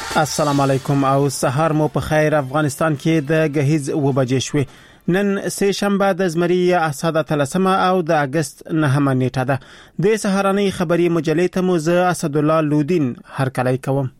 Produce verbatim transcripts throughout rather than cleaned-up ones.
السلام علیکم او سهار مو په خیر. افغانستان کې د غهیز و بجې شوې. نن سه شنبه د زمری اساده تلسمه او د اگست نهمه نیټه ده. د سهارنۍ خبري مجلې ته مو زه اسد الله لودین هر کله کوم.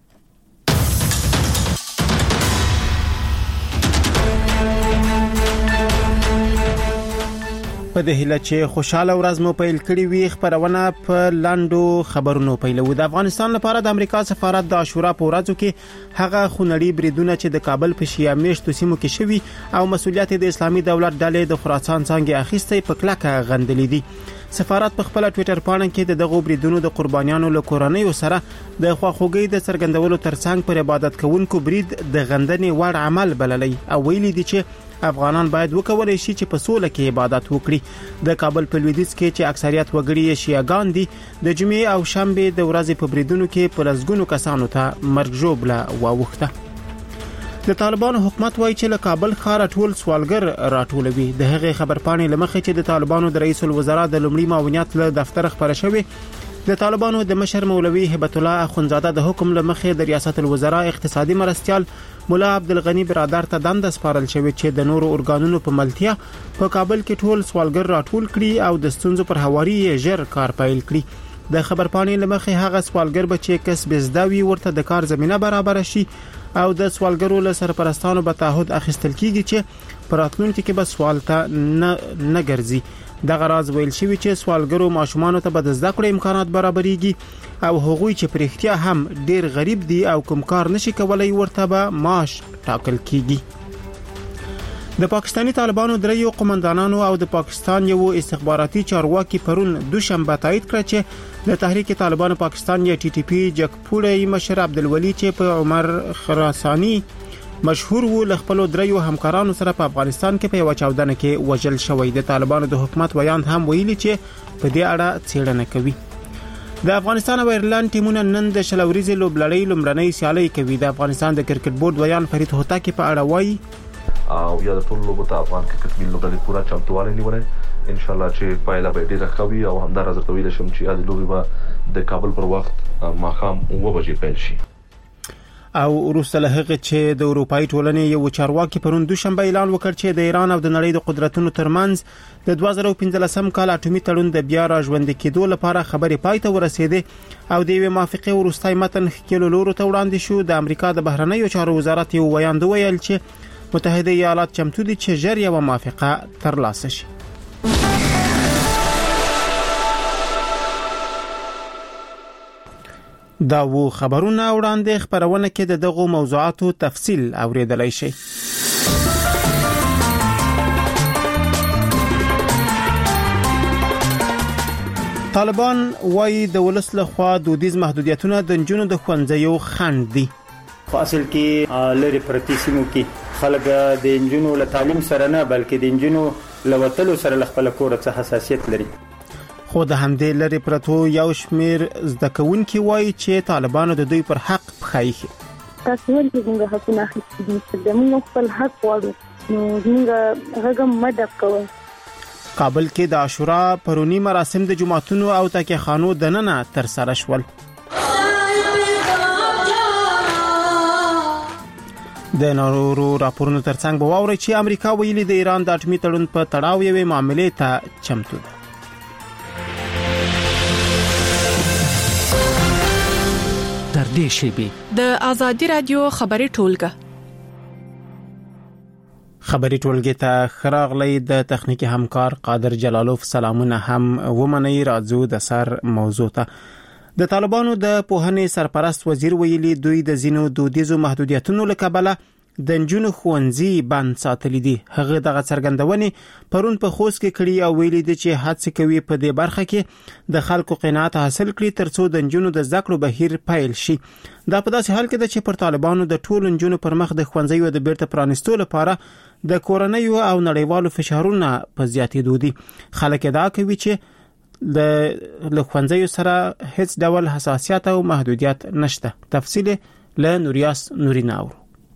په دې هله چې خوشاله ورځ مو پیل کړی وي خبرونه په لاندو خبرونو پیلو. د افغانستان لپاره د امریکا سفارت د عاشورا په ورځو کې هغه خونړي بریدونه چې د کابل په شیعه میشتو سیمو کې شوي او مسؤلیت د اسلامي دولت ډلې د خراسان څنګه اخیستې په کلکه غندلې دي. سفارت په خپل ټوئیټر باندې کې د دغو بریدونو د قربانیانو له کورنۍ سره د خواخوږي د څرګندولو ترڅنګ پر عبادت کوونکو برید د غندنې وړ عمل بللی او ویلي دي چې افغانان باید وکولای شي چې په سوله کې عبادت وکړي. د کابل په لویدیځ کې چې اکثریت وګړي شیعاګان دي د جمعې او شنبه د ورځې په بریدونو کې په لسګونو کسانو ته مرګ ژوبله واوښته. د طالبانو حکومت وایي چې له کابل ښار ټول سوالګر راټولوي. د هغې خبرپاڼې لمخې چې د طالبانو د رئیس الوزرا د لومړي معاونیت له دفتر خبره شوې، د طالبانو د مشر مولوي هبت الله اخونزاده د حکم لمخې د ریاست الوزرا اقتصادي مرستيال مولا عبدالغنی برادر ته دند سپارل شوی چې د نورو ارګانونو په ملتیا په کابل کې ټول سوالګر راټول کړي او د ستونزو پر هواري ژر کار پیل کړي. د خبرپاڼې لمخې هغه سوالګر به چې کسب زده وي ورته د کار زمينه برابر شي او د سوالګرو له سرپرستانو به تعهد اخیستل کیږي چې پراتلونکو کې به سوال ته نه نه ګرځي. دغه راز ویل شوی چې سوالګرو ماشومان ته به د زده کړې امکانات برابرېږي او هغوی چې پر اختیا هم ډیر غریب دي او کوم کار نشي کولای ورته به معاش ټاکل کیږي. د پاکستانی طالبانو دریو قومندانانو او د پاکستان یو استخباراتي چارواکي پرون دوشنبه تایید کړ چې د تحریک طالبانو پاکستان یا ټي ټي پی جګپوړی مشر عبدالولي چې په عمر خراسانی مشهور وو له خپل دریو همکارانو سره په افغانستان کې په یو چاودنه کې وژل شوی. د طالبانو د حکومت ویاند هم ویلي چې په دې اړه څېړنه کوي. د افغانستان او ایرلند ټیمونه نن د شلوريزي لوبلړۍ لومړنۍ سیالي کوي. د افغانستان د کرکټ بورډ ویان فرید هوتاکي په اړه وایي او یا د ټول لوبو ته افغان کرکټ ملي لوبډلې پورا چمتووالی نیولای ان شاء الله چې پایله به ډیره ښه وي او همدار زه تویل شم چې د لوبي به د کابل پر وخت ماښام اوه بجې پیل شي. او وروسته له هغه چې د اروپאי ټولنې یو چارواکي پرون دوشنبه اعلان وکړ چې د ایران او د نړۍ د قدرتونو ترمنځ د دوه زره پنځلسم کال اټومي تړون د بیا راژوندي کېدو لپاره خبرې پای ته ورسېده او د یوې موافقې وروستۍ متن خکېلو لورو ته وړاندې شو. د امریکا د بهرنیو چارو وزارت یو ویاند ویل چې متحده ایالات چمتو دي چې ژر یو موافقه ترلاسه شي. دا وو خبرونه وړاندې خبرونه کې د دغو موضوعاتو تفصیل اوریدلای شي. طالبان وايي د ولس لخوا دودیز محدودیتونه د جنونو د خوندزیو خند دي. فاصل کې لری پرتی سیمو کې خلک د انجونو له تعلیم سره نه بلکې د انجونو لوتلو سره خپل کور ته حساسیت لري. خو د همدې لری پرتو یو شمیر زده کوونکي وایي چې طالبانو د دوی پر حق پخایي. تاسو ولې څنګه حقونه اخیستي دي؟ موږ خپل حق غواړو نو موږ هغه مدد کوو. کابل کې د عاشورا پرونی مراسم د جمعتونو او تکیه خانو دننه تر سره شول. د نورو راپورونو ترڅنګ به واوري چې امریکا ویلي د ایران د اټومي تړون په تړاو یوې معاملې ته چمتو ده. تر دې شی د آزادي رادیو خبري ټولګه خبري ټولګه ته خراغلی د تخنیکی همکار قادر جلالوف سلامونه هم ومني. راځو د سر موضوع ته. د طالبانو د پوهنې سرپرست وزیر ویلي دوی د زینو دودیزو محدودیتونو لکبله د جنونو خوندزي بند ساتلې دي. هغه دغه څرګندونې پرون په خوست کې کړي او ویلي دي چې هڅه کوي په دې برخه کې د خلکو قناعت حاصل کړي ترڅو د جنونو د ذکر بهیر پیل شي. دا په داسې حال کې ده چې پر طالبانو د ټول جنونو پر مخ د خوندزي د بیرته پرانستو لپاره د کورنۍ او نړیوالو فشارونو په زیاتېدو دي. خلک دا کوي چې د لخوندزیو سره هیڅ ډول حساسیت او محدودیت نشته. تفصیل له نوریاس نوریناو.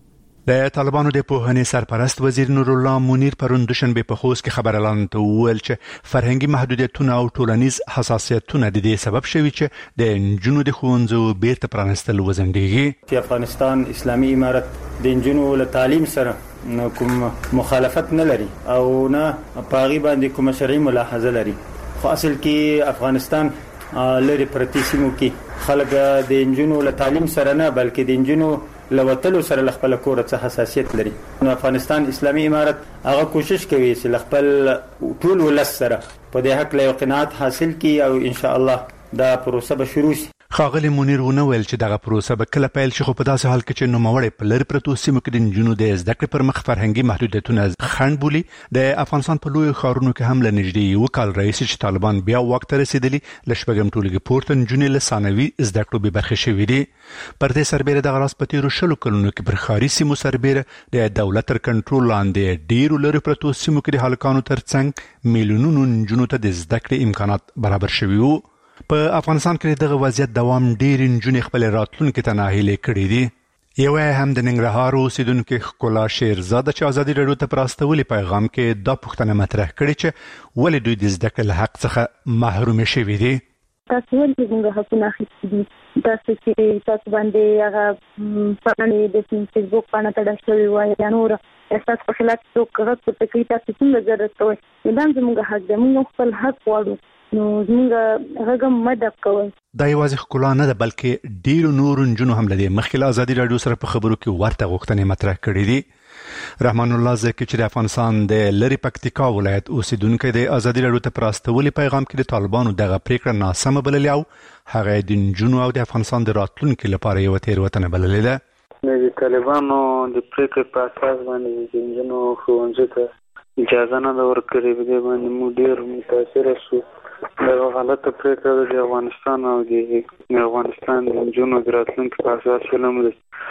د طالبانو د پوهنې سرپرست وزیر نور الله منیر پرون دوشنبه په خوست کې خبرلاندې ته وویل چې فرهنګي محدودیتونه او ټولنیز حساسیتونه د دې سبب شوي چې د انجونو د ښوونځو بیرته پرانستل وزندېږي. په افغانستان اسلامي امارت د انجونو له تعلیم سره کوم مخالفت نه لري او نه پاغي باندې کوم شرعي ملاحظه لري، خو اصل کې افغانستان لري پرتی سیمو کې خلک د انجونو له تعلیم سره نه بلکې د انجونو لوتلو سره خپل کور څخه حساسیت لري. نو افغانستان اسلامي امارت هغه کوشش کوي چې خپل ټول ولس سره په دې حق له قناعت حاصل کړي او ان شاء الله دا پروسه به شروع شي. ښاغلي منیر ونه ویل چې دغه پروسه به کله پیل شي، خو په داسې حال کې چې نوموړی په لرې پرتو سیمو کې د نجونو د زده کړې پر مخ فرهنګي محدودیتونه خنډ بولي. د افغانستان په لویو ښارونو کې هم له نږدې یو کال راهیسې چې طالبان بیا واک ته رسېدلي له شپږم ټولګي پورته نجونې له ثانوي زده کړو بې برخې شوي دي. پر دې سربیره دغه راز په تېرو شلو کلونو کې پر ښاري سیمو سربیره د دولت تر کنټرول لاندې ډېرو لرې پرتو سیمو کې د هلکانو ترڅنګ میلیونونو نجونو ته د زده کړې امکانات برابر شوي وو. په افغانستان کې دغه وضعیت دوام ډېر نجونې خپل راتلونکي ته ناهیلې کړې دي. یو هم د ننګرهار اوسیدونکو ښکلا شیرزاده چې ازادي راډیو ته پر استولي پیغام کې دا پوښتنه مطرح کړې چې ولې دوی د زده کړې له حق څخه محروم شوي دي. تاسو ولې څنګه حقونه اخیستي دي؟ تاسو چې تاسو باندې هغه پاڼې د فیسبوک باندې تړل شوی وای یا نور احساس په خلاف څوک غږ پورته کوي، تاسو څنګه ضرورت کوئ؟ دا زموږ حق دی، موږ خپل حق غواړو، نو زموږ هغه مدد کوي. دا یوازې ښکلا نه ده بلکې ډیرو نورو نجونو هم لدې مخکې له ازادي راډیو سره په خبرو کې ورته غوښتنې مطرح کړې دي. رحمان الله زکی چې د افغانستان د لری پکتیکا ولایت اوسیدونکو د ازادي راډیو ته پراستولي پیغام کې د طالبانو دغه پریکړه ناسمه بللې او هغه د نجونو او د افغانستان د راتلونکو لپاره یو تېروتنه بللې ده. د طالبانو د پریکړې په اساس باندې د نجونو ښوونځي ته اجازه نه ورکړې، په دې باندې موږ ډېر متاثر شو. دا غلطه پریکړه د افغانستان او د افغانستان د نجونو د راتلونکي په اساس فلم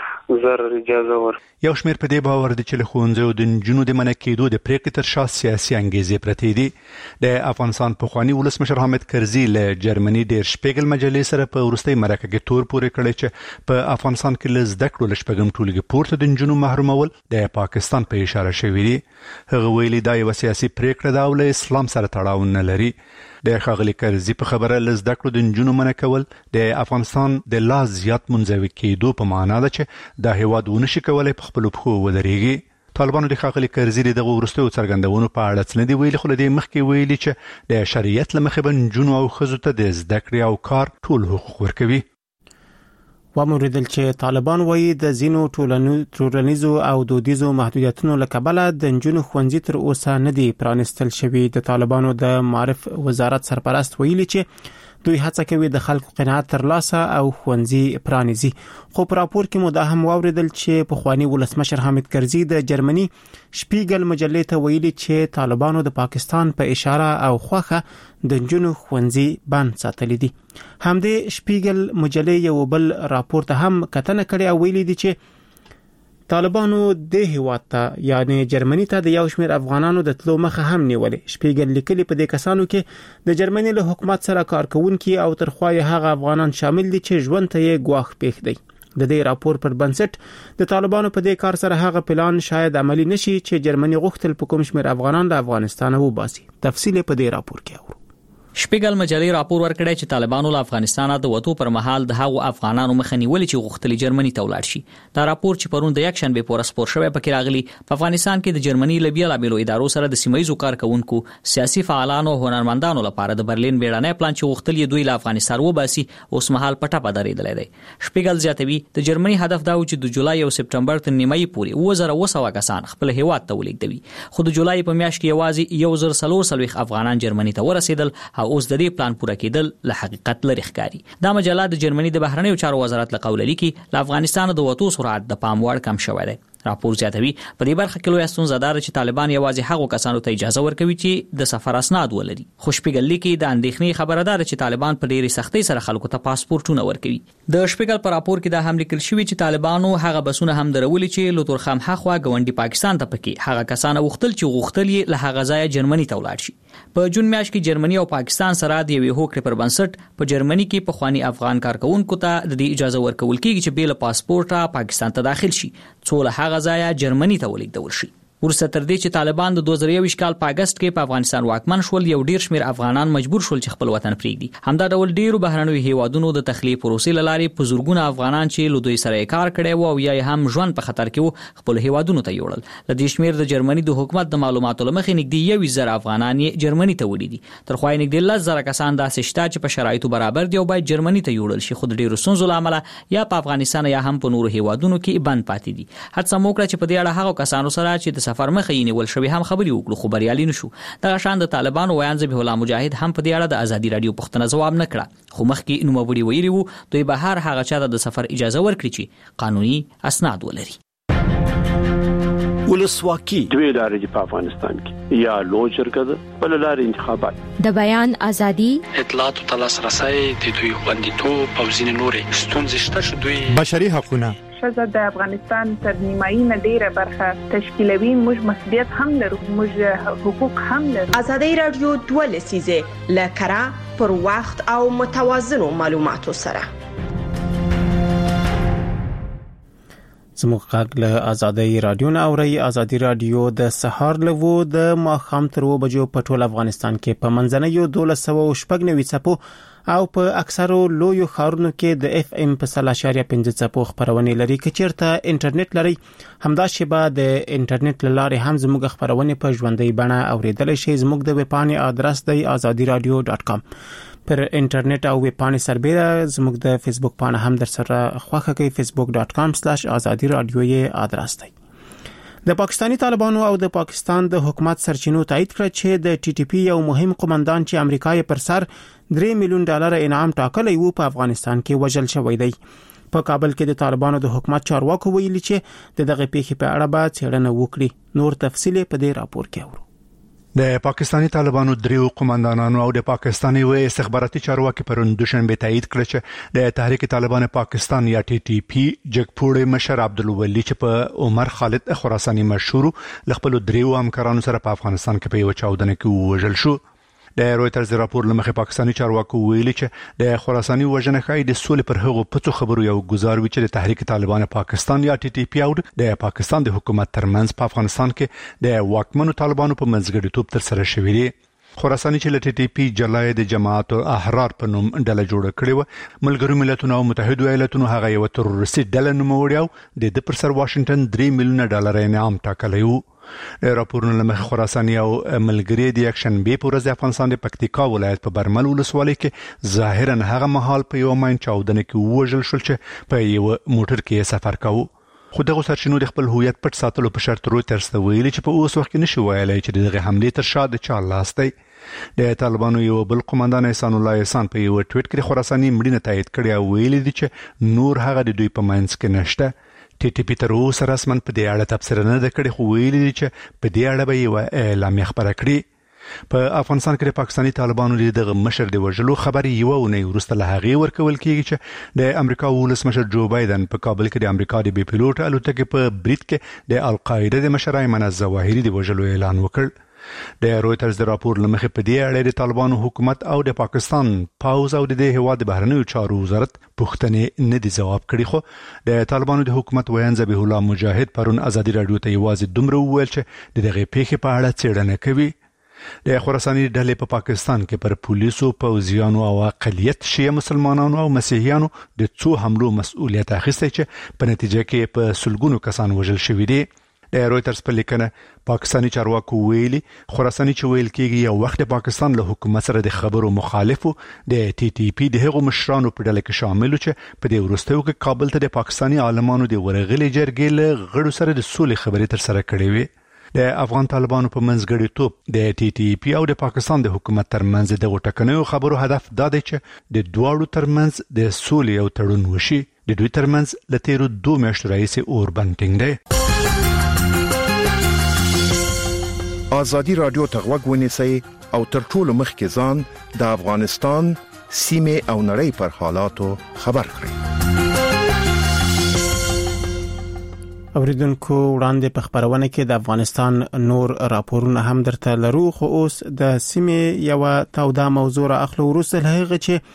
ضرر اجازه ور. یو شمېر په دې باور دي چې له ښوونځیو د نجونو د منع کېدو د پریکړې تر شا سیاسي انګیزې پرتې دي. د افغانستان پخواني ولسمشر حامد کرزي له جرمني ډیر شپیګل مجلې سره په وروستۍ مرکه کې تور پورې کړی چې په افغانستان کې له زده کړو له شپږم ټولګي پورته د نجونو محرومول د پاکستان په اشاره شوي دي. هغه ویلي دا یوه سیاسي پریکړه ده او له اسلام سره تړاو نه لري. د ښاغلي کرزي په خبره له زده کړو د نجونو منع کول د افغانستان د لا زیات منزوي کېدو په معنا ده چې دا هیواد ونشي کولی په خپلو پښو ودرېږي. طالبانو د ښاغلي کرزي د دغو وروستیو څرګندونو په اړه څه نه دي ویلي، خو له دې مخکې ویلي چې د شریعت له مخې به نجونو او ښځو ته د زده کړې او کار ټول حقوق ورکوي. وموریدل چې طالبان وایي د ځینو ټولنیزو او دودیزو محدودیتونو له کبله د نجونو ښوونځي تر اوسه نه دي پرانستل شوي. د طالبانو د معارف وزارت سرپرست ویلي چې دوی هڅه کوي د خلکو قناعت ترلاسه او ښوونځي پرانیزي. خو په راپور کې مو دا هم واوریدل چې پخوانی ولسمشر حامد کرزي د جرمني شپیګل مجلې ته ویلي چې طالبانو د پاکستان په اشاره او خوخه د نجونو ښوونځي بند ساتلي دي. همدې شپیګل مجلې یو بل راپور ته هم کتنه کړې او ویلي دي چې طالبانو د هیواد ته یعنی جرمني ته د یو شمېر افغانانو د تلو مخه هم نیولې. شپیګل لیکلي په دې کسانو کې د جرمني له حکومت سره کارکونکي او ترخوای هغه افغانان شامل دي چې ژوند ته یې ګواښ پېښ دی. د دې راپور پر بنسټ د طالبانو په دې کار سره هغه پلان شاید عملی نشي چې جرمني غوښتل په کوم شمېر افغانان له افغانستان وباسي. تفصیل په دې راپور کې اورو. شپیګل مجلې راپور ورکړی چې طالبانو له افغانستانه د وټو پر مهال د هغو افغانانو مخه نیولې چې غوښتل جرمني ته ولاړ شي. دا راپور چې پرون د یک شنبه پورې سپور شوی پکې راغلی په افغانستان کې د جرمني له بیلابېلو ادارو سره د سیمایي کارکونکو، سیاسي فعالانو او هنرمندانو لپاره د برلین بیړنی پلان چې غوښتل یې دوی له افغانستان وباسي اوس مهال پټه پدریدلې دی. شپیګل زیاتوي د جرمني هدف دا و چې د جولای او سپټمبر تر نیمایي پورې اوه زره اوه سوه کسان خپل هیواد ته ولېږدوي. خو د جولای په میاشت کې یوازې یو زر څلور څلوېښت افغانان جرمني ته ورسېدل او اوس د دې پلان پوره کېدل له حقیقت لري ښکاري. دا مجله د جرمني د بهرنیو چارو وزارت له قوله لیکي له افغانستان د وټو سرعت د پام وړ کم شوی دی. راپور زیاتوي په دې برخه کې لوی ستونزه ده چې طالبان یوازې هغو کسانو ته اجازه ورکوي چې د سفر اسناد ولري. خو شپیګل لیکي د اندېښنې خبره ده چې طالبان په ډېرې سختۍ سره خلکو ته پاسپورتونه ورکوي. د شپیګل په راپور کې دا هم لیکل شوی چې طالبانو هغه بسونه هم درولي چې له تورخم هخوا ګاونډي پاکستان ته پکې هغه کسان غوښتل چې غوښتل یې له هغه ځایه جرمني ته ولاړ شي. په جون میاشت کې جرمني او پاکستان سره د یوې هوکړې پر بنسټ په جرمني کې پخوانی افغان کارکونکو ته د دې اجازه ورکول کېږي چې بې له پاسپورټه پاکستان ته داخل شي. څو له هغه ځایه جرمني ته ولیږدول شي. ورسته تر دې چې طالبان د دوه زره یو کال په اگست کې په افغانستان واکمن شول، یو ډیر شمیر افغانان مجبور شول چې خپل وطن پرېږدي. همدا ډول ډیرو بهرنیو هیوادونو د تخلیه پروسې لارې په زورګونه افغانان چې له دوی سره کار کړي وو او یا هم ژوند په خطر کې وو خپل هیوادونو ته یوړل. د دې شمیر د جرمني د حکومت د معلوماتو لمخې نږدې یو زر افغانان یې جرمني ته وړي دي. تر خو یې نږدې لس زره کسان داسې شته چې په شرایطو برابر دي او باید جرمني ته یوړل شي، خو د ډیرو ستونزو له امله یا په افغانستان یا هم په نورو هیوادونو کې بند پاتې دي. هڅه مو کړه چې په دې اړه هغو کسانو سره چې د سفر مخه یې نیول شوی هم خبري وکړو، خو بریالي نشو. دغه شان د طالبانو ویان ذبیح الله مجاهد هم په دې اړه د ازادي رادیو پوښتنه ځواب نه کړه، خو مخکې نوموړي ویلي وو دوی به هر هغه چا ته د سفر اجازه ورکړي چې قانوني اسناد ولري. ولسواکي دوی لارې په افغانستان کې یا لوی جرګه ده بل لارې انتخابات، د بیان ازادي، اطلاعات او لاسرسي د دوی خوندیتوب او ځینې نورې ستونزې شته چې دوی بشري حقوقونه ښځه د افغانستان تر نیمایي نه ډیره برخه تشکیلوي. موږ مسؤلیت هم لرو، موږ حقوق هم لرو. ازادي رادیو دوه لسیزه لکرا پر وخت او متوازنو معلوماتو سره زموږ غږ له ازادي رادیو نه اوري. ازادي رادیو د سهار لوو د ماخام تر و بجو په ټول افغانستان کې په منځنیو دولس سوه شپږ نوي څپو او په اکثرو لویو ښارونو کې د اف ام په سل اشاریه پنځه څپو خبرونه لري. که چیرته انټرنیټ لري همدا شیبه د انټرنیټ لاره هم زموږ خبرونه په ژوندۍ بڼه اوریدل شي. زموږ د ویب پاڼې ادرس دی azadi radio dot com. پر انټرنیټ او ویب پاڼې سربېره زموږ د فیسبوک پاڼه هم در سره خوښه کوي facebook dot com slash azadi radio یې ادرس دی. د پاکستانی طالبانو او د پاکستان د حکومت سرچینو تایید کړ چې د ټي ټي پی یو مهم قومندان چې امریکا یې پر سر درې میلیون ډالر انعام ټاکلی وو په افغانستان کې وژل شوی دی. په کابل کې د طالبانو د حکومت چارواکو ویلي چې د دغه پیښې په اړه به څېړنه وکړي. نور تفصیل په دې راپور کې اورو. د پاکستانی طالبانو دریو قومندانانو او د پاکستاني وې استخباراتي چارواکي پرون دوشنبه تایید کړ چې د تحریک طالبان پاکستان یا ټي ټي پی جګپوړې مشر عبدالولي چې په عمر خالد خراساني مشهور لخپل دریو همکارانو سره په افغانستان کې په یو چاودنه کې وژل شو. د رويټرز راپور لمخې پاکستاني چارواکو ویلي چې د خراساني وژنه خای د سولې پر هغو پڅو خبرو یو گزار وی چې د تحریک طالبان پاکستان یا ټي ټي پی او د پاکستان د حکومت ترمنځ په افغانستان کې د واکمنو طالبانو په منځګړیتوب تر سره شوی دی. خراساني چې ل ټي ټي پی جلای د جماعت احرار په نوم ډله جوړ کړې و، ملګرو ملتونو او متحده ایالاتونو هغه یو تروریستي ډله نوموړی او د پر سر واشنگټن درې میلیونه ډالر انعام ټاکلی و. راپورونه لمخ خراساني او ملګری د اکشن بي پورز د افغانستان د پکتیکا ولایت په برمل ولسوالۍ کې ظاهرا هغه مهال په یو ماین چاودنه کې وژل شول چې په یو موټر کې سفر کاوه. خو دغه سرچینو د خپل هویت پټ ساتلو په شرط رويټرز ته ویلي چې په اوس وخت کې نشي ویلای چې دغه حمله تر شا د چا لاس دی. د طالبانو یو بل قومندان احسان الله احسان په یو ټویټ کې خراساني مړینه تایید کړی او ویلي دي چې نور هغه د دوی په منځ کې نشته. ټي ټي پی تر اوسه رسمن په دې اړه تبصره نه کړې، خو ویلي دي چې په دې اړه به یو اعلامیه خبره کړي. په افغانستان کې د پاکستانی طالبانو دغه مشر د وژلو خبري یو ونې ورسته له هغه ورکول کیږي چې د امریکا ولسمشر جو بایدن په کابل کې د امریکا د بي پيلوټ الوتکې په بریټ کې د القاعده د مشر ایمن الظواهري د وژلو اعلان وکړ. د رويټرز د راپور لمخې په دې اړه د طالبانو حکومت او د پاکستان پاوز او د هواد بهرنیو چارو وزارت پوښتنې نه دي جواب کړي. خو د طالبانو د حکومت ویان ذبیح الله مجاهد پرون ازادي رادیو ته یوازې دومره وویل چې دغه پیښې په اړه څېړنه کوي. د خراساني ډلې په پاکستان کې پر پولیسو، پوځیانو او اقلیت شیعه مسلمانانو او مسیحیانو د څو حملو مسؤلیت اخیستی چې په نتیجه کې په سلګونو کسان وژل شوي دي. د رويټرز په لیکنه پاکستانی چارواکو ویلي خراساني چې ویل کېږي یو وخت د پاکستان له حکومت سره د خبرو مخالفو د ټي ټي پی د هغو مشرانو په ډله کې شامل چې په دې وروستیو کې کابل ته د پاکستانی عالمانو د ورغلي جرګې له غړو سره د سولې خبرې تر سره کړې وي. د افغان طالبانو په منځګړیتوب د ټي ټي پی او د پاکستان د حکومت ترمنځ د غټکنیو خبرو هدف دا دی چې د دواړو ترمنځ د سولې او تړون وشي. د دوی ترمنځ له تیرو دوه میاشتو راهیسې اور بنټینګ دی. ازادي رادیو ته غوږ ونیسئ او تر ټولو مخکې ځان د افغانستان سیمه او نړۍ پر حالاتو خبر کړئ. اوریدونکو وړاندې په خبرونه کې د افغانستان نور راپورونه هم درته لرو، خو اوس د سیمه یو تاوده موضوع را اخلو. وروسته هغه چې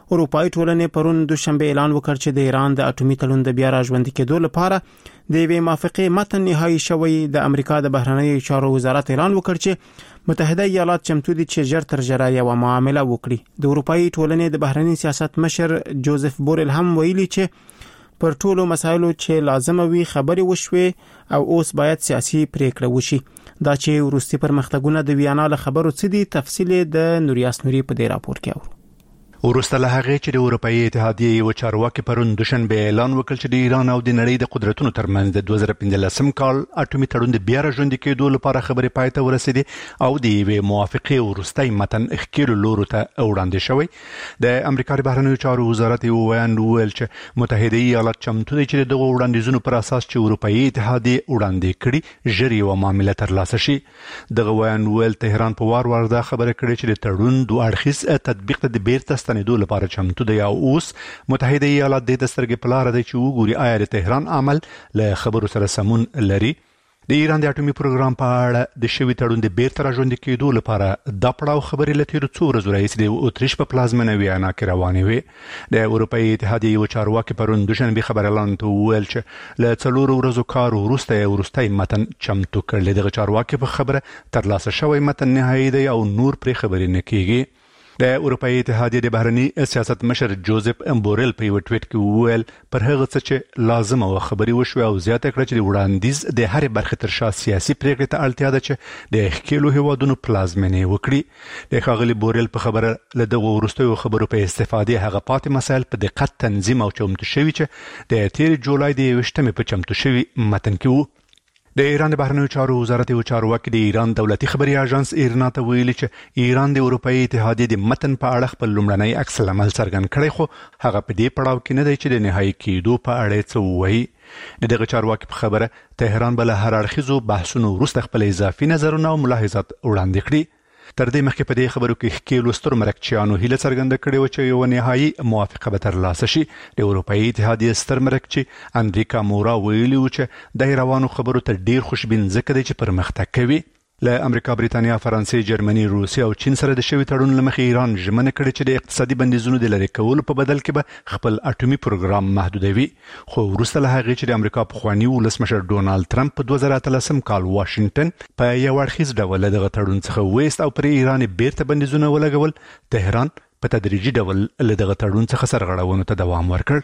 اروپאי ټولنې پرون دوشنبه اعلان وکړ چې د ایران د اټومي تړون د بیا راژوندي کېدو لپاره د یوې موافقې متن نهایی شوی. د امریکا د بهرنیو چارو وزارت اعلان وکړ چې متحده ایالات چمتو دي چې ژر تر ژره یو معامله وکړي. د اروپאי ټولنې د بهرنی سیاست مشر جوزف بورل هم ویلي چې پر ټولو مسایلو چې لازم وي خبرې وشوي او اوس باید سیاسي پریکړه وشي. دا چې وروستي پرمختګونه د ویانا له خبرو څخه دي تفصیل د نوریاس نوري په دې راپور کې اورو. ورسته له هغه چې د اروپאי اتحادیې یو چارواکي پرون دوشنبه اعلان وکړ چې د ایران او د نړۍ د قدرتونو ترمنځ د دوه زره پنځلسم کال اټومي تړون د بیا راژوندي کېدو لپاره خبرې پای ته ورسېدې او د یوې موافقې وروستي متن اخکیلو لورو ته وړاندې شوی. د امریکا د بهرنیو چارو وزارت یو ویان ویل چې متحده ایالات چمتو دي چې دغه وړاندیزونو پر اساس چې اروپאי اتحادیې وړاندې کړي ژر یو معامله ترلاسه شي. دغه ویان ویل تهران په وار وار دا خبره کړې چې د تړون دوه اړخیز تطبیق ته د بیرته ستنېدو لپاره چمتو دی او اوس متحده ایالات د دسترګې په لار دی چې وګوري آیا د تهران عمل له خبرو سره سمون لري. د ایران د اټومي پروګرام په اړه د شوی تړون د بیرته راژوندي کېدو لپاره د پړاو خبرې لته څو ورځې راځي د اتریش په پلازمینه ویانا کې روانې وي. د اروپאי اتحادیې یو چارواکي پرون دوشنبه خبر اعلان ویل چې له څلورو ورځو کار وروسته وروستي متن چمتو کړل. دغه چارواکي په خبره ترلاسه شوی متن نهایی دی او نور پر خبرې نه کیږي. د اروپאי اتحادیې د بهرنی سیاست مشر جوزف بورل په یو ټویټ کې ویل پر هغه څه چې لازم او خبري وشو او زیاته کړ چې د وړاندیز د هرې برخې تر شا سیاسي پریکړې ته اړتیا ده چې د اخکیلو هیوادونو پلازمینه وکړي. د ښاغلي بورل په خبره له دغه وروستیو خبرو په استفاده هغه پاتې مسایل په دقت تنظیم او چمتو شوی چې د تیر جولای د یوشتمې په چمتو شوی متن کې وو. د ایران د بهرنیو چارو وزارت یو چارواکي د ایران دولتي خبري اژانس ایرنا ته ویلي چې ایران د اروپאי اتحادیې د متن په اړه خپل لومړنی عکس العمل څرګند کړی خو هغه په دې پړاو کې نه دی چې د نهایی کېدو په اړه څه وایي. د دغه چارواکي په خبره تهران بل هر اړخیزو بحثونو وروسته خپل اضافي نظرونه او ملاحظات وړاندې کړي. تر دې مخکې په دې خبرو کې ښکیلو ستر مرکچیانو هیله څرګنده کړې و چې یو نهایی موافقه به ترلاسه شي. د اروپאי اتحادیې ستر مرکچی انریکا مورا ویلي و چې د روانو خبرو ته ډیر خوشبین ځکه دی چې پرمختګ کوي. له امریکا، بریتانیا، فرانسې، جرمني، روسیه او چین سره د شوی تړون لمخې ایران ژمنه کړې چې د اقتصادي بندیزونو د لری کولو په بدل کې به خپل اټومي پروګرام محدودوي. خو وروسته له هغه چې د امریکا پخوانی ولسمشر ډونالد ټرمپ په دوه زره اتلسم کال واشنگټن په یو اړخیز ډول دغه تړون څخه وېست او پر ایران بیرته بندیزونه ولګول، تهران په تدریجي ډول له دغه تړون څخه سرغړونو ته دوام ورکړ.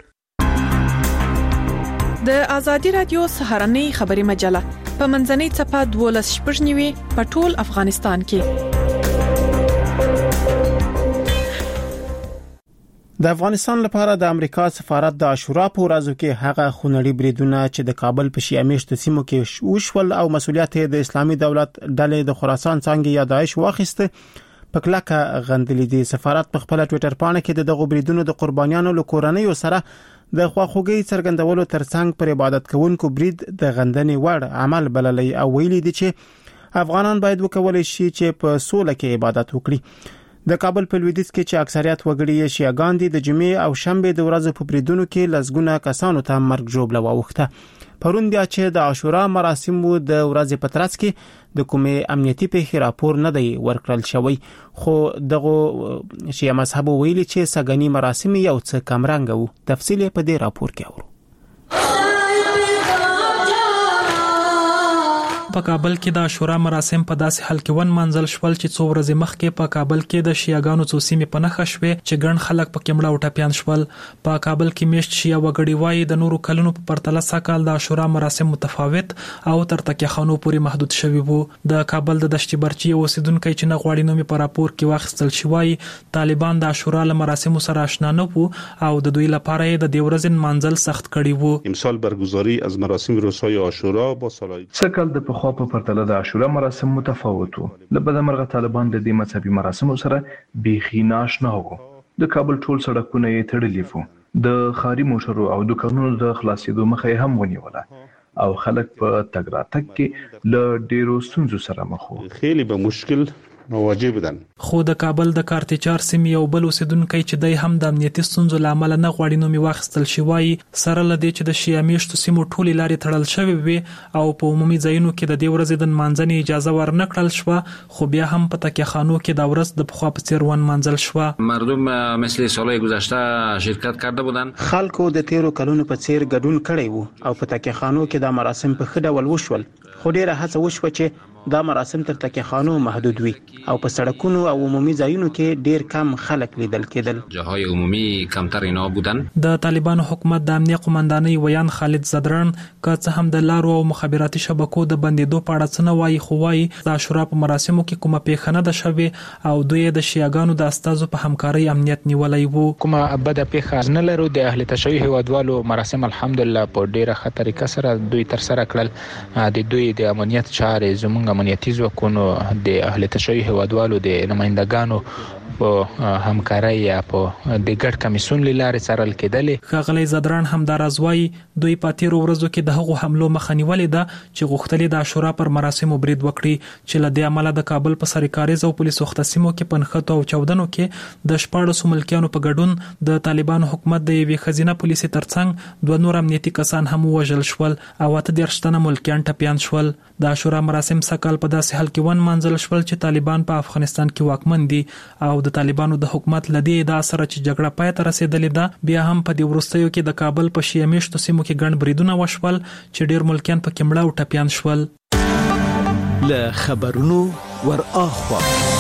د آزادی رادیو سهارنۍ خبری مجله په منځنۍ چپه دولس شپږنیوي په ټول افغانستان کې. د افغانستان لپاره د امریکا سفارت د عاشورا په ورځو کې هغه خونړي بریدونه چې د کابل په شیعه میشتو سیمو کې وشول او مسولیت د اسلامي دولت ډلې د خراسان څنګه یا داعش واخیسته په کلکه غندلې دي. سفارت په خپل ټوئیټر باندې کې دغه بریدونو د قربانیانو له کورنۍ سره د خواخوږي څرګندولو ترڅنګ پر عبادت کوونکو برید د غندنې وړ عمل بللی او ویلي دي چې افغانان باید وکولای شي چې په سوله کې عبادت وکړي. د کابل په لویدیځ کې چې اکثریت وګړي شیعاګان دي د جمعې او شنبه د ورځې په بریدونو کې لزګونه کسانو ته مرګ جوړ لواوخته. پرون بیا چې د عاشورا مراسمو د ورځې په ترڅ کې د کومې امنیتي پیښې راپور نه دی ورکړل شوی، خو دغه شیعه مذهب ویلي چې سګنی مراسم یو څه کمرنګ وو. تفصیل په دې راپور کې اورو. په کابل کې د عاشورا مراسم په داسې حال کې ون منځل شول چې څو ورځې مخکې په کابل کې د شیعاګانو څو سیمې په نښه شوې چې ګڼ خلک په کېمړه او ټپيان شول. په کابل کې میشت شیعه وګړي وایي د نورو کلونو په پرتله سکهال د عاشورا مراسم متفاوت او تر تکیه خانو پورې محدود شوي وو. د کابل د دشتي برچي اوسیدونکو چې نه غواړي نومي په راپور کې واخیستل شوی، طالبان د عاشورا له مراسمو سره آشنا نه وو او د دوی لپاره د دې ورځې منځل سخت کړی وو. امسال برگزاری از مراسم روزهای عاشورا با سالهای سکهال د په پرتله د عاشورا مراسم متفاوت وو. له بدمرغه طالبان د دې مذهبي مراسمو سره بیخي ناشنا وو. د کابل ټول سړکونه یې تړلي وو. د خاري موټرو او دکانونو د خلاصېدو مخه هم ونیوله او خلک په تګ راتګ کې له ډیرو ستونزو سره مخ وو. خیلی به مشکل واجب دي. خو د کابل د کارتچار سیمې یو بل اوسیدونکو چې دای هم د امنیتي ستونزو لامل نه غواړي نو می واخستل شوی سره لدی چې د شیا میشتو سیمو ټولې لارې تړل شوی وي او په عمومي ځایونو کې د دې ورځې د منځنۍ اجازه ورنکړل شو خو بیا هم په تکیه خانو کې د ورځ د پخوا په څیر ون منځل شو. مردم مثل سالهای گذشته شرکت کرده بودن. خلکو د تیرو کلونو په څیر ګډون کړی وو او په تکیه خانو کې د مراسم په خډه ول وشول خو ډیره هڅه وشوه چې دا مراسم تر تکیه خانو محدود وي او په سړکونو او عمومي ځایونو کې ډیر کم خلک لیدل کېدل. جاهای عمومی کمتر اینا بودن. د طالبانو حکومت د امنیت قومندانۍ ویان خالد زدران که څه هم د لارو او مخابراتي شبکو د بندیدو په اړه څه نه وایي خو وایي د عاشورا په مراسمو کې کومه پیښه نه ده شوې او دوی د شیعاګانو د استازو په همکارۍ امنیت نیولای وو. کومه بده پیښه نه لرو. د اهل تشیع هیوادوالو مراسم الحمدلله په ډیره ښه طریقه سره دوی تر سره کړل. د دوی د امنیت چارې زموږ امنیتي ځواکونو د اهل تشیع هیوادوالو د نمائندګانو په همکارۍ یا په د ګډ کمیسیون لاره سره کېدلې. خغلی زدران هم د رازوي دوی په تیر ورځو کې د هغو حملو مخنیولې ده چې غوښتلې د عاشورا پر مراسمو برید وکړي چې له دې عمله د کابل په سرکاري او پولیسو ختصمو کې پنځه او چودنو کې د شپاړسو ملکیانو په ګډون د طالبانو حکومت د یوې خزینه پولیسي ترڅنګ دوه نور امنیتي کسان هم وژل شول او اته دیرش تنه ملکیان ټپیان شول. د عاشورا مراسم سکهال په داسې حال کې ون منځل شول چې طالبان په افغانستان کې واکمن دي او د طالبانو د حکومت لدی د اثر چې جګړه پای ته رسیدلې ده بیا هم په دې ورستیو کې د کابل په شیا میشتو سیمو کې ګڼ بریدونه وشول چې ډیر ملکیان په کې مړه او ټپیان شول. له خبرونو ور اخوا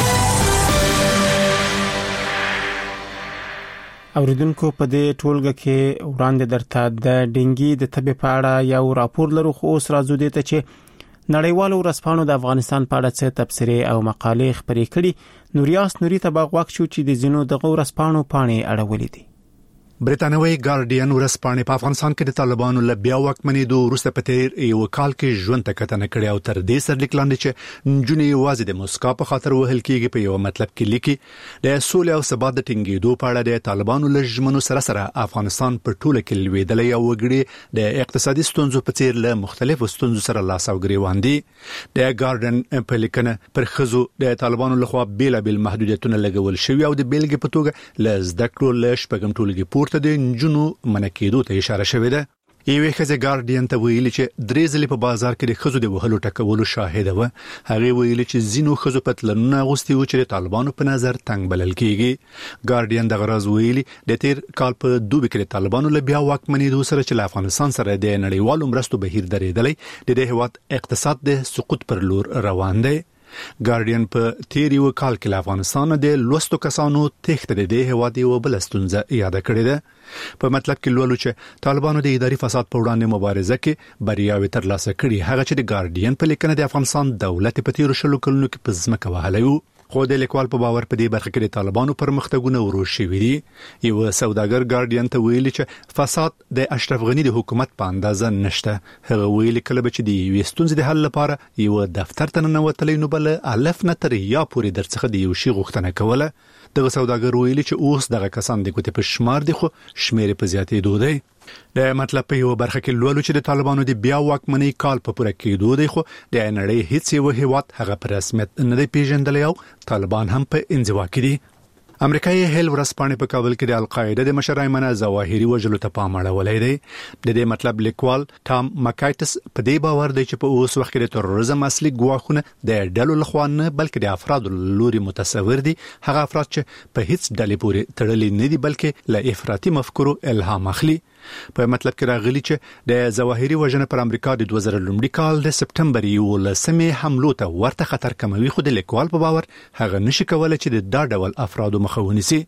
اوریدونکو په دې ټولګه کې وړاندې درته د ډینګي د تبې په اړه یو راپور لرو خو اوس راځو دې ته چې نړیوالو ورځپاڼو د افغانستان په اړه څه تبصرې او مقالې خپرې کړي. نوریاس نوري ته باغ وخت شو چې د زینو د ورځپاڼو پاڼې اړولې دي. برتانوي ګارډین ورځپاڼې په افغانستان کې د طالبانو له بیا واکمنېدو وروسته په تیر یو کال کې ژوند ته کتنه کړې او تر دې سره لیکلاندې چې نجونې یوازې د موسکا په خاطر وهل کېږي په یو مطلب کې لیکي د سولې او ثبات د ټینګېدو په اړه د طالبانو له ژمنو سره سره افغانستان په ټوله کې لویدلې او وګړي د اقتصادي ستونزو په څیر له مختلفو ستونزو سره لاس او ګریوان دي. د ګارډین په لیکنه پر خزو د طالبانو لخوا بیلابل محدودیتونه لګول شوی او د بیلګې په توګه ل زده کړو له شپږم ټولګي ته د نجونو منکېدو ته اشاره شوې ده. یوه خزه ګارډین ته ویلي چې درې ځلې په بازار کې د خزو د وهلو ټکولو شاهد و. هغه ویلي چې زینو خزو پتلونه غوستي و چې طالبانو په نظر تنگ بلل کیږي. ګارډین د غرض ویلي د تیر کال په دوبي کې طالبانو له بیا واکمنېدو سره چې افغانستان سره د نړیوالو مرستو بهیر درېدلې د دې هیواد اقتصاد د سقوط پر لور روان دی. ګارډین په تیر یو کال کې افغانستان د لوستو کسانو تخته د دې هوادي او بل ستونزه یاد کړې ده. په مطلب کې لولو چې طالبانو د اداري فساد په وړاندې مبارزه کې بریاوي ترلاسه کړې هغه چې د ګارډین په لیکنه د افغانستان دولت په تیر شلو کلونو کې په ځمکه وهلی و. خو د لیکوال په باور په دې برخه کې د طالبانو پرمختګونه ورو شوي دي. یو سوداګر ګارډین ته ویلي چې فساد د اشرف غنی د حکومت په اندازه نشته. هغه ویلي کله چې د یو ستونزې د حل لپاره یو دفتر ته ننوتلی نو بل الف نه تر یا پورې درڅخه د یو شی غوښتنه کوله. دغه سوداګر ویلي چې اوس دغه کسان د کوټې په شمار دي خو شمیر په زیاتېدو دی. د مطلب په یو برخه کې لولو چې د طالبانو د بیا واکمنۍ کال په پوره کېدو دی خو د نړۍ هیڅ یو هیواد هغه په رسمیت نه دی پیژندلی او طالبان هم په انزوا کې دي. امریکایي هیل ورځپاڼې په کابل کې د القاعده د مشر ایمن ظواهري وژلو ته پام اړولی دی. د دې مطلب لیکوال ټام مکایټس په دې باور دی چې په اوس وخت کې د تروریزم اصلي ګواښونه د ډلو لخوا نه بلکې د افرادو لوري متصور دي. هغه افراد چې په هیڅ ډلې پورې تړلي نه دي بلکې له افراطي مفکورو الهام اخلي. په مطلب کې راغلي چې د ظواهري وژنه پر امریکا د دوه زره لومړي کال د سپټمبر یولسمې حملو ته ورته خطر کموي خو د لیکوال په باور هغه نشي کولای چې د دا ډول افرادو مخه ونیسي.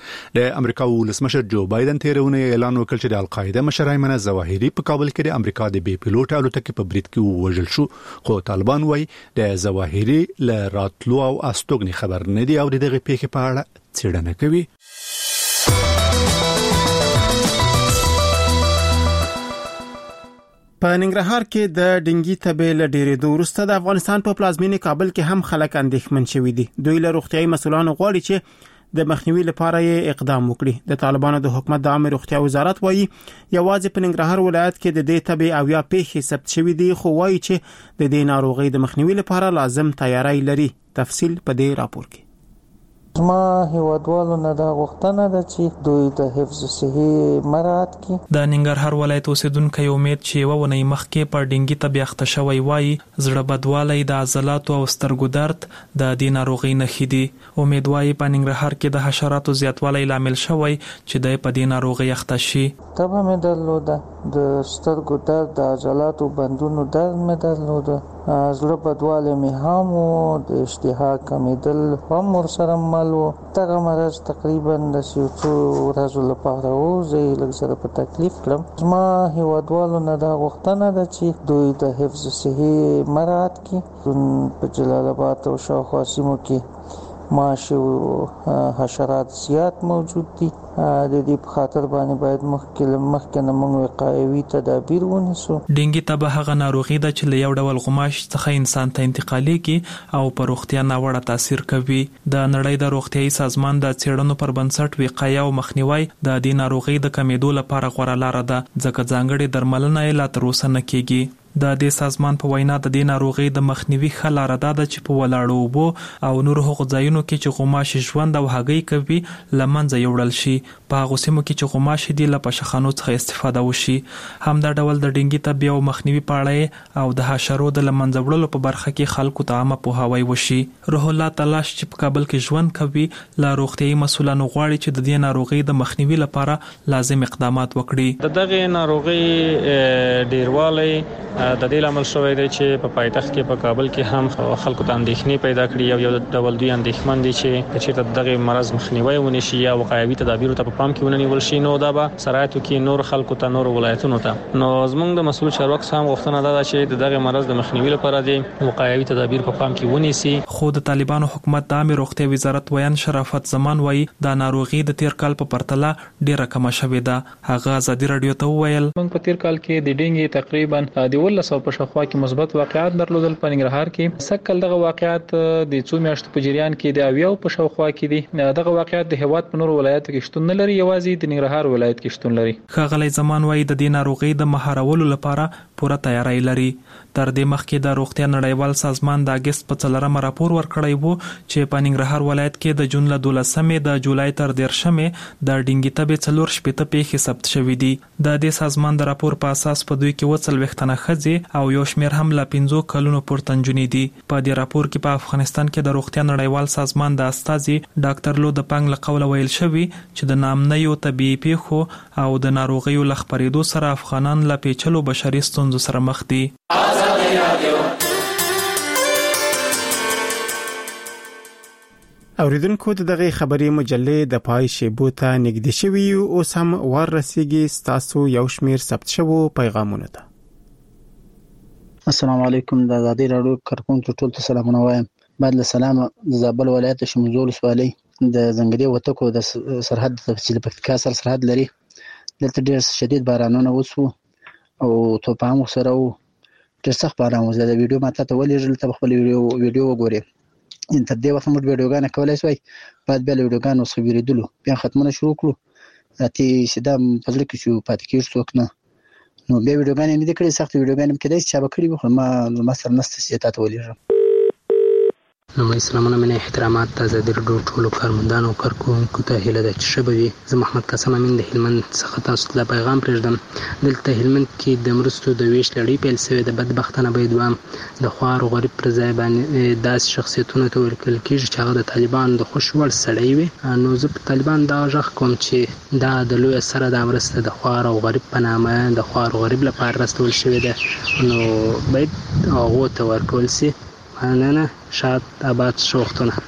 د امریکا ولسمشر جو بایدن تیرونه اعلان وکړ چې د القاعده مشر ایمن ظواهري په کابل کې د امریکا د بي پيلوټ الوتکې په برید کې وژل شو. خو طالبان وايي د ظواهري له راتلو او استوګنې خبر نه دي او دغه پیښه په اړه څېړنه کوي. په ننګرهار کې د ډینګي تبې له ډېرېدو وروسته د افغانستان په پلازمینې کابل کې هم خلک اندېښمن شوي دي. دوی له روغتیايي مسؤلانو غواړي چې د مخنیوي لپاره یې اقدام وکړي. د طالبانو د حکومت د عامه روغتیا وزارت وایي یوازې په ننګرهار ولایت کې د دې تبې او یا پیښې ثبت شوي دي خو وایي چې د دې ناروغۍ د مخنیوي لپاره لازم تیاری لري. تفصیل په دې راپور کې. ما هیوادوالو نه دا غوښتنه ده چې دوی د حفظ صحي مراعات کړي. د ننګرهار ولایت اوسیدونکو امید چې یو ونې مخکې په ډینګي ته بیاخته شوی وای زړه بدوالی د عضلاتو او سترګو درد د دې ناروغۍ نښې دي. امید وایي په ننګرهار کې د حشراتو زیاتوالی لامل شوی چې د په دې ناروغۍ اخته شي. تبه مې درلوده، د سترګو درد، د عضلاتو بندونو درد مې درلوده، زړه بدوالی مې هم و، د اشتها کمیدل هم ورسره مل و. دغه مرض تقریبا د یو څو ورځو لپاره و، زه یې لږ سره په تکلیف کړم. زما هیوادوالو نه دا غوښتنه ده چې دوی د حفظ صحي مراعات کړي. په جلال آباد او شاوخوا سیمو کې ماشي او حشرات زیات موجود دي. د دې په خاطر باندې باید مخکې مخکې نه موږ وقایوي تدابیر ونیسو. ډینګي تبه هغه ناروغي ده چې له یو ډول غماش څخه انسان ته انتقالېږي او پر روغتیا ناوړه تاثیر کوي. د نړۍ د روغتیايي سازمان د څېړنو پر بنسټ وقایه او مخنیوي د دې ناروغي د کمېدو لپاره غوره لاره ده، ځکه ځانګړې درملنه یې لا تر اوسه نه کېږي. د دې سازمان په وینا د دې ناروغي د مخنیوي ښه لاره ده چې په ولاړو اوبو او نورو هغو ځایونو کې چې غوماشي ژوند او هګۍ کوي له منځه یوړل شي. په هغو سیمو کې چې غوماشي دي له پشخانو څخه استفاده وشي. همدا ډول د ډینګي تبې او مخنیوي په اړه او د حشرو د له منځه وړلو په برخه کې خلکو ته عامه پوهاوی وشي. روح الله تلاش چې په کابل کې ژوند کوي له روغتیايي مسؤلانو غواړي چې د دې ناروغي د مخنیوي لپاره لازم اقدامات وکړي. د دغه ناروغي ډیروالی د دې لامل شوی دی چې په پایتخت کې په کابل کې هم خلکو ته اندېښنې پیدا کړي او یو ډول دوی اندېښمن دي چې چې دغه مرض مخنیوي ونشي یا وقایوي تدابیر ته په پام کې ونیول شي، نو دا به سرایتو کې نور خلکو ته نور ولایتونو ته نو زموږ د مسؤل چارواکو هم غوښتنه ده چې دغه مرض د مخنیوي لپاره د وقایوي تدابیر په پام کې ونیسي. خو د طالبانو حکومت د عامه روغتیا وزارت ویان شرافت زمان وایي د ناروغي د تیر کال په پرتله ډیره کمه شوې ده. هغه ازادي رادیو ته وویل موږ په تیر کال کې د ډینګي تقریبا د ولس په شخوا کې مثبت واقعات درلودل. په ننګرهار کې سکل دغه واقعات د څو میاشتو په جریان کې د اویو په شاوخوا کې دي. دغه واقعات د هیواد په نور ولایتو کې شتون نه لري، یوازې د ننګرهار ولایت کې شتون لري. ښاغلی زمان وایي د دې ناروغي د مهارولو لپاره پوره تیاری لري. تر دې مخکې د روغتیا نړیوال سازمان د اگست په څلورمه راپور ورکړی وو چې په ننګرهار ولایت کې د جون له دولسمې د جولای تر دیرشمې د ډینګي تبې څلور شپېته پیښې ثبت شوې دي. د دې سازمان د راپور په اساس په دوی کې اووه څلوېښت تنه ښځې او یو شمېر هم له پنځو کلونو پورته نجونې دي. په دې راپور کې په افغانستان کې د روغتیا نړیوال سازمان د استازي ډاکټر لو د پنګ له قوله ویل شوی چې د نامنیو طبيعي پیښو او د ناروغیو له خپرېدو سره افغانان له پیچلو بشري ستونزو سره مخ دي. اوریدونکو د دغه خبري مجلې د پای شیبو ته نږدې شوي او سم ور رسیدي ستاسو یو شمیر ثبت شوو پیغامونه ته. السلام علیکم، د آزادي رادیو کارکونکو ټول ته سلامونه وایم. بعد له سلامه د زابل ولایت شمزول ولسوالۍ د زنګدي وټکو د سرحد چې د پکتیکا سره سرحد لري، دلته ډېر شدید بارانونه وشو او توپان سره و، ډېر سخت باران و. زه د ویډیو ماته ته ولېږل، ته خپل ویډیو ویډیو وګورئ. ان تر دې وخت موږ ویډیوګانې کولای شوای، بعد بیا له ویډیوګانو څخه ویریدلو، بیا ختمونه شروع کړو. راته سیده په زړه کې چې پاتې کېږي څوک نه، نو بیا ویډیوګانې مې د کړې سخت ویډیوګانې مې کېدای شي چا به کړي وي، خو ما ما سره نسته چې تا ته ولېږم. نو سلامونه منه احترامات د آزادي رادیو ټولو کارمندانو او کارکونکو ته هیله ده چې ښه به وي. زه محمد قاسم امین د هلمند څخه تاسو ته پیغام پرېږدم. دلته هلمند کې د مرستو د ویش لړۍ پیل شوې ده. بدبختانه باید دوام د خوار او غریب پر ځای باندې داسې شخصیتونو ته ورکول کېږي چې هغه د طالبانو د خوښ وړ سړی وي. نو زه په طالبان دا غږ کوم چې دا د لوی سره د مرسته د خوار او غریب په نامه د خوار او غریب لپاره راستول شوې ده، نو باید هغو ته ورکول شي. مننه، شاد آباد شوختونه.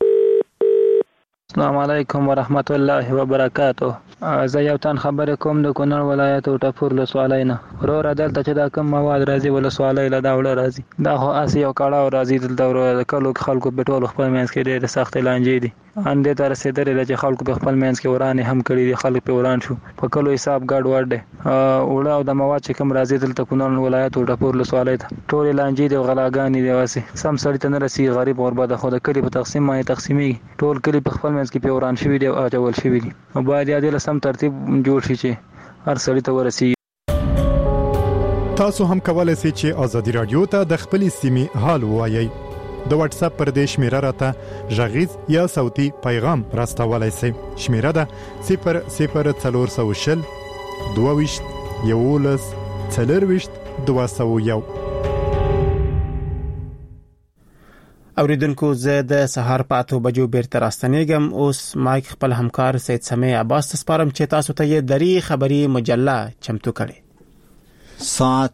السلام علیکم ورحمت الله وبرکاته. زه یو تن خبرې کوم د کونړ ولایت او ټاپور ولسوالۍ نه. وروره دلته چې دا کوم مواد راځي ولسوالۍ له دا وړه راځي، دا خو اسې یو کړاو راځي. دلته وروره د کلو خلکو په ټولو خپل منځ کې ډېرې سختې لانجې دي. اندې ته رسېدلې ده چې خلکو په خپل منځ کې ورانې هم کړي دي، خلک په وران شو. په کلو حساب ګډ وډ دی. وړه او د مواد چې کوم راځي دلته کونړ ولایت او ټاپور ولسوالۍ ته ټولې لانجې دي او غلاګانې دي. واسې سم سړي ته نه رسېږي، غریب غربه ده، خو د کلي په تقسیم باندې تقسیمېږي. ټول کلي په خپل منځ کې په وران شوي دي او اچول شوي دي. نو باید یې د سم ترتیب جوړ شي چې هر سړي ته ورسیږي. تاسو هم کولای شئ چې آزادي رادیو ته د خپلې سیمې حال ووایئ. د واتس اپ پر دې شمیره راته ژغیز یا صوتي پیغام راستولای شئ. شمیره ده صفر صفر څلور سوه شل دوه ویشت یولس څلرویشت دوه سوه یو. اوریدونکو زه د سهار په اته بجو بیرته راستنیږم. اوس مایک خپل همکار سید سمیع عباس ته سپارم چې تاسو ته یې دری خبری مجله چمتو کړي. ساعت